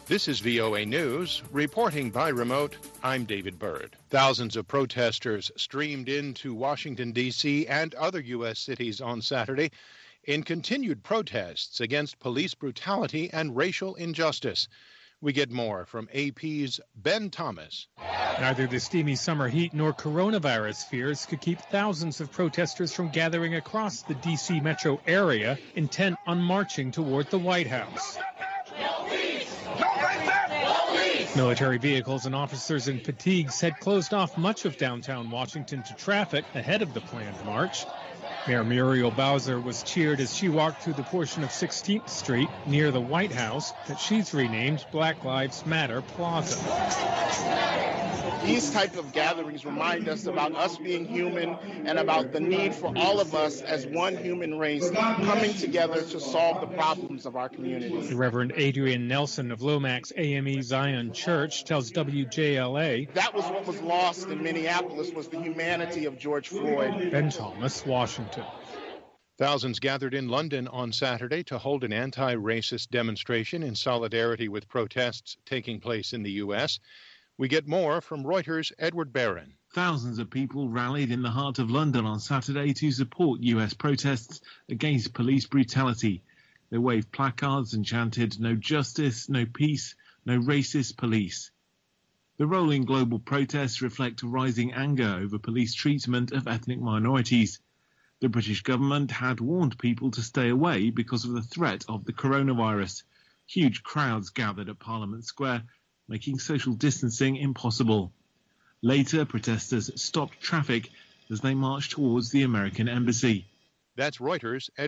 This is VOA News. Reporting by remote, I'm David Byrd. Thousands of protesters streamed into Washington, D.C. and other U.S. cities on Saturday in continued protests against police brutality and racial injustice. We get more from AP's Ben Thomas. Neither the steamy summer heat nor coronavirus fears could keep thousands of protesters from gathering across the D.C. metro area, intent on marching toward the White House. Military vehicles and officers in fatigues had closed off much of downtown Washington to traffic ahead of the planned march. Mayor Muriel Bowser was cheered as she walked through the portion of 16th Street near the White House that she's renamed Black Lives Matter Plaza. These type of gatherings remind us about us being human and about the need for all of us as one human race coming together to solve the problems of our community. The Reverend Adrian Nelson of Lomax AME Zion Church tells WJLA that was what was lost in Minneapolis, was the humanity of George Floyd. Ben Thomas, Washington. Thousands gathered in London on Saturday to hold an anti-racist demonstration in solidarity with protests taking place in the U.S. We get more from Reuters' Edward Barron. Thousands of people rallied in the heart of London on Saturday to support U.S. protests against police brutality. They waved placards and chanted, "No justice, no peace, no racist police." The rolling global protests reflect rising anger over police treatment of ethnic minorities. The British government had warned people to stay away because of the threat of the coronavirus. Huge crowds gathered at Parliament Square, making social distancing impossible. Later, protesters stopped traffic as they marched towards the American embassy. That's Reuters'